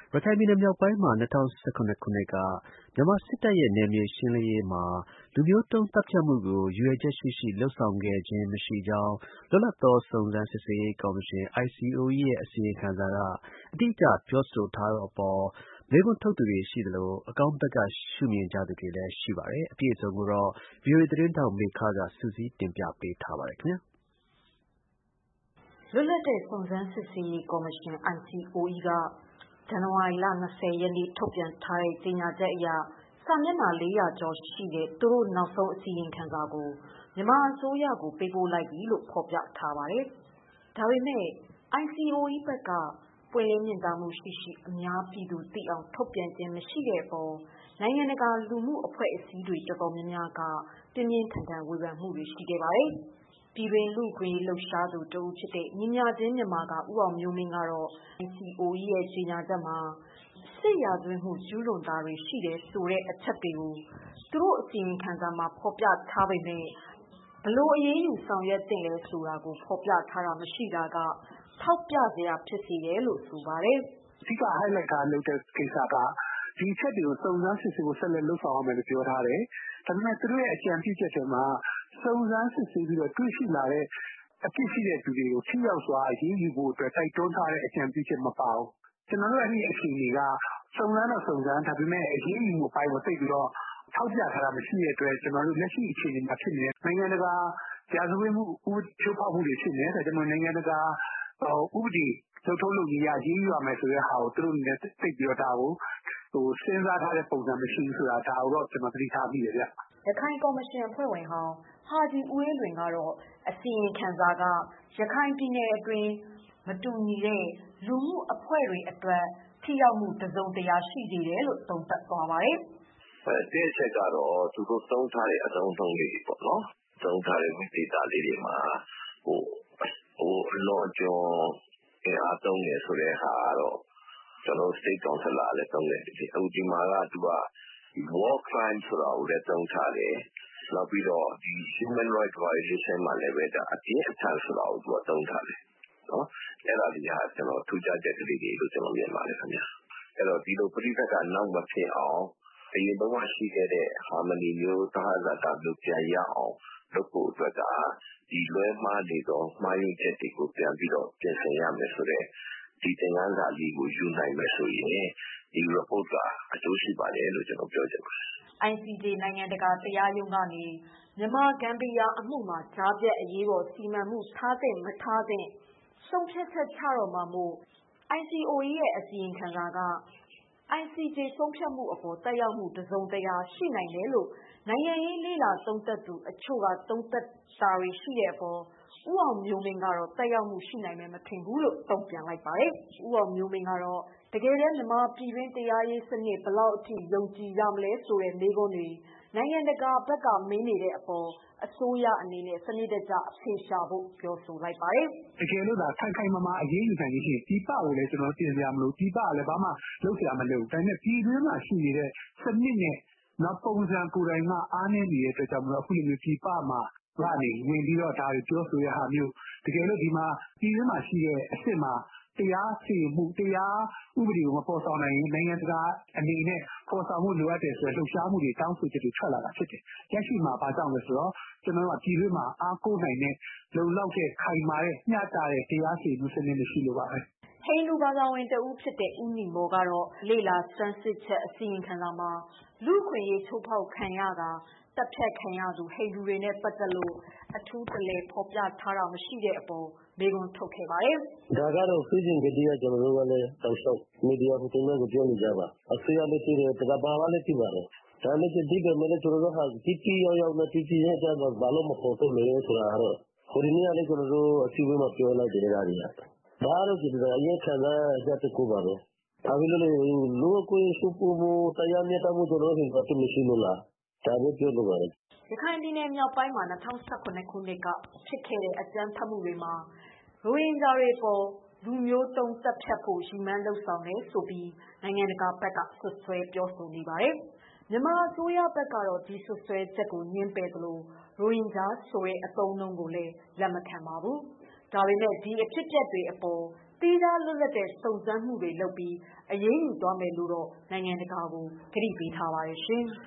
ရခိုင်ပြည်နယ်မြောက်ပိုင်းမှာ 2019 ခုနှစ်က မြန်မာစစ်တပ်ရဲ့ နယ်မြေရှင်းလင်းရေးမှာ လူမျိုးတုန်းသတ်ဖြတ်မှုကို ရည်ရွယ်ချက်ရှိရှိ လုပ်ဆောင်ခဲ့ခြင်း မရှိကြောင်း လွတ်လပ်သော စုံစမ်းစစ်ဆေးရေးကော်မရှင် ICOE ရဲ့ အစီရင်ခံစာက အတိအကျ ပြောဆိုထားတဲ့အပေါ် မေးခွန်းထုတ်သူတွေ ရှိသလို အကောင်းဘက်က ရှုမြင်ကြသူတွေလည်း ရှိပါတယ်။ အပြည့်အစုံကိုတော့ ဗွီအိုအေသတင်းထောက် မေခက စုစည်းတင်ပြပေးထားပါတယ်။လွတ်လပ်တဲ့ စုံစမ်းစစ်ဆေးရေးကော်မရှင် ICOE က ဇန်နဝါရီလ 20 ရက်နေ့ ထုတ်ပြန်ထားတဲ့ ကြေညာချက်အရ စာမျက်နှာ 400 ကျော်ရှိတဲ့ သူတို့နောက်ဆုံးအစီရင်ခံစာကို မြန်မာအစိုးရကို ပေးပို့လိုက်ပြီလို့ ဖော်ပြထားပါတယ်။ ဒါပေမဲ့ ICOE ဘက်က ပွင့်လင်းမြင်သာမှုရှိရှိ အများပြည်သူသိအောင် ထုတ်ပြန်ခြင်းမရှိတဲ့အပေါ် နိုင်ငံတကာလူမှုအဖွဲ့အစည်းတွေတော်တော်များများက ပြင်းပြင်းထန်ထန်ဝေဖန်မှုတွေရှိခဲ့ပါတယ်။ ပြည်တွင်းလူ့အခွင့်အရေးလှုပ်ရှားသူတဦးဖြစ်တဲ့ ညီမျှခြင်းမြန်မာက ဦးအောင်မျိုးမင်းကတော့ ICOE ရဲ့ကြေညာချက်မှာ စစ်ရာဇဝတ်မှုကျူးလွန်တာတွေရှိတယ်ဆိုတဲ့အချက်တွေကို သူတို့အစီရင်ခံစာမှာဖော်ပြထားပေမဲ့ ဘယ်လိုအရေးယူဆောင်ရွက်သင့်လဲဆိုတာကို ဖော်ပြထားတာမရှိတာက ထောက်ပြစရာဖြစ်စေတယ်လို့ဆိုပါတယ်။ "အဓိက highlight ထားလုပ်တဲ့ကိစ္စက ဒီအချက်တွေကိုစုံစမ်းစစ်ဆေးဖို့ဆက်လက်လုပ်ဆောင်ရမယ်လို့ပြောထားတယ်။ဒါပေမဲ့သူတို့ရဲ့အကြံပြုချက်ထဲမှာစုံစမ်းစစ်ဆေးပြီးတော့တွေ့ရှိလာတဲ့အပြစ်ရှိတဲ့သူတွေကိုထိရောက်စွာအရေးယူဖို့အတွက်တိုက်တွန်းထားတဲ့အကြံပြုချက်မပါဘူး။ကျွန်တော်တို့အဲ့ဒီအခြေအနေကစုံစမ်းတော့စုံစမ်းဒါပေမဲ့အရေးယူမှုအပိုင်းကိုသိပြီးတော့ထောက်ပြထားတာမရှိတဲ့အတွက်ကျွန်တော်တို့လက်ရှိအခြေအနေမှာဖြစ်နေတဲ့နိုင်ငံတကာရာဇဝတ်မှုချိုးဖောက်မှုတွေဖြစ်နေတယ်။ဒါကြောင့်နိုင်ငံတကာဥပဒေလုပ်ထုံးလုပ်နည်းအရရေးယူရမယ်ဆိုတဲ့ဟာကိုသူတို့အနေနဲ့သိပြီးတော့ဒါကိုစဉ်းစားထားတဲ့ပုံစံမရှိဘူးဆိုတာဒါကိုတော့ကျွန်တော်သတိထားမိတယ်ဗျ။ " ရခိုင်ကော်မရှင်အဖွဲ့ဝင်ဟောင်းဟာဂျီဦးအေးလွင်ကတော့ အစီရင်ခံစာက ရခိုင်ပြည်နယ်အတွင်း မတူညီတဲ့လူမှုအဖွဲ့တွေအတွက် ထိရောက်မှုတစုံတရာရှိစေတယ်လို့ သုံးသပ်သွားပါတယ်။ "တစ်အချက်ကတော့သူတို့သုံးထားတဲ့အသုံးအနှုန်းလေးတွေပေါ့နော်။သုံးထားတဲ့ဝိသေသလေးတွေမှာအလွန်အကျွံအင်အားသုံးတယ်ဆိုတဲ့ဟာကတော့ကျွန်တော်တို့ State Councilor ကလည်းသုံးတယ်။အခုဒီမှာကသူက War Crime ဆိုတာကိုလည်းသုံးထားတယ်။နောက်ပြီးတော့ Human Rights Violation မှာလည်းပဲအပြင်းအထန်ဆိုတာကိုသူကသုံးထားတယ်။အဲ့ဒါတွေကကျွန်တော်ထူးခြားချက်လေးတွေလို့ကျွန်တော်မြင်ပါတယ်ခင်ဗျ။အဲ့တော့ဒီလိုပဋိပက္ခနောက်မဖြစ်အောင်အရင်တုန်းကရှိခဲ့တဲ့ Harmony မျိုးသဟဇာတမျိုးပြန်ရအောင်လုပ်ဖို့အတွက်က ဒီလွဲမှားနေသောမှားယွင်းချက်တွေကိုပြန်ပြီးတော့ပြင်ဆင်ရမယ်ဆိုတဲ့ဒီသင်ခန်းစာလေးကိုယူနိုင်မယ်ဆိုရင်ဒီ report ကအကျိုးရှိပါတယ်လို့ကျွန်တော်ပြောချင်ပါတယ်။ ICJ နိုင်ငံတကာတရားရုံးကနေ မြန်မာ-ဂမ်ဘီယာအမှုမှာ ကြားဖြတ်အရေးပေါ်စီမံမှုထားသင့်မထားသင့် ဆုံးဖြတ်ချက်ချတော့မှာမို့ ICOE ရဲ့အစီရင်ခံစာက ICJ ဆုံးဖြတ်မှုအပေါ်သက်ရောက်မှုတစုံတရာရှိနိုင်တယ်လို့ နိုင်ငံရေးလေ့လာသုံးသပ်သူအချို့ကသုံးသပ်တာတွေရှိတဲ့အပေါ် ဦးအောင်မျိုးမင်းကတော့ သက်ရောက်မှုရှိနိုင်မယ်မထင်ဘူးလို့တုံ့ပြန်လိုက်ပါတယ်။ ဦးအောင်မျိုးမင်းကတော့ တကယ်တမ်းမြန်မာပြည်တွင်းတရားရေးစနစ်ဘယ်လောက်အထိယုံကြည်ရမလဲဆိုတဲ့မေးခွန်းတွေနိုင်ငံတကာဘက်ကမေးနေတဲ့အပေါ် အစိုးရအနေနဲ့စနစ်တကျအဖြေရှာဖို့ပြောဆိုလိုက်ပါတယ်။"တကယ်လို့သာခိုင်ခိုင်မာမာအရေးယူနိုင်လို့ရှိရင်ပြည်ပကိုလည်းကျွန်တော်တင်စရာမလိုပြည်ပကလည်းဘာမှလုပ်စရာမလိုဘူး။ဒါပေမဲ့ပြည်တွင်းမှာရှိနေတဲ့စနစ်နဲ့နောက်ပုံစံကိုယ်တိုင်ကအားနည်းနေတဲ့အတွက်ကြောင့်မလို့အခုလိုမျိုးပြည်ပမှာကနေဝင်ပြီးတော့ဒါတွေပြောဆိုတဲ့ဟာမျိုးတကယ်လို့ဒီမှာပြည်တွင်းမှာရှိတဲ့အစ်စ်မှာတရားစီရင်မှုတရားဥပဒေကိုမဖော်ဆောင်နိုင်ရင်နိုင်ငံတကာအနေနဲ့ဖော်ဆောင်မှုလိုအပ်တယ်ဆိုတဲ့လှုပ်ရှားမှုတွေတောင်းဆိုချက်တွေထွက်လာတာဖြစ်တယ်။လက်ရှိမှာဘာကြောင့်လဲဆိုတော့ကျွန်တော်တို့ကပြည်တွင်းမှာအားကိုးနိုင်တဲ့လုံလောက်တဲ့ခိုင်မာတဲ့မျှတတဲ့တရားစီရင်မှုစနစ်မရှိလို့ပါပဲ။ " ဟိန္ဒူဘာသာဝင်တဦးဖြစ်တဲ့ဦးနီမော်ကတော့ လေ့လာဆန်းစစ်ချက်အစီရင်ခံစာမှာ လူ့အခွင့်အရေးချိုးဖောက်ခံရတာသတ်ဖြတ်ခံရသူဟိန္ဒူတွေနဲ့ပတ်သက်လို့ အထူးတလည်ဖော်ပြထားတာမရှိတဲ့အပေါ်မေးခွန်းထုတ်ခဲ့ပါတယ်။ "ဒါကတော့စစဉ်ကတည်းကကျွန်တော်တို့ကလည်းတောက်လျှောက်မီဒီယာဟိုတုန်းကပြောနေကြပါအစိုးရလည်းသိတယ်ကမ္ဘာကလည်းသိပါတယ်။ဒါနဲ့ဒီပေမဲ့ကျွန်တော်တို့ဟာတိတိယောက်ယောက်နဲ့တိတိကျကျဘာလို့မဖော်ထုတ်လဲဆိုတာကတော့ဟိုဒီနေ့ကလည်းကျွန်တော်တို့အစည်းအဝေးမှာပြောလိုက်တယ်ဒါတွေကဒါကတော့ဒီအရင်ခံစားချက်တစ်ခုပါပဲ။ဒါပေမဲ့လူ့အခွင့်အရေးချိုးဖောက်မှုတရားမျှတမှုကျွန်တော်တို့ဟိုကမရှိလို့လားဒါပဲပြောလိုပါတယ်။ " ရခိုင်ပြည်နယ်မြောက်ပိုင်းမှာ2017ခုနှစ်ကဖြစ်ခဲ့တဲ့အကြမ်းဖက်မှုတွေမှာ ရိုဟင်ဂျာတွေအပေါ် လူမျိုးတုန်းသတ်ဖြတ်ဖို့ရည်မှန်းလုပ်ဆောင်တယ်ဆိုပြီး နိုင်ငံတကာဘက်ကစွပ်စွဲပြောဆိုနေပါတယ်။ မြန်မာအစိုးရဘက်ကတော့ ဒီစွပ်စွဲချက်ကိုငြင်းပယ်သလို ရိုဟင်ဂျာဆိုတဲ့အသုံးအနှုန်းကိုလည်းလက်မခံပါဘူး။ ဒါပေမဲ့ ဒီအဖြစ်အပျက်တွေအပေါ်သီးခြားလွတ်လပ်တဲ့စုံစမ်းမှုတွေလုပ်ပြီးအရေးယူသွားမယ်လို့တော့နိုင်ငံတကာကိုကတိပေးထားပါတယ်ရှင်။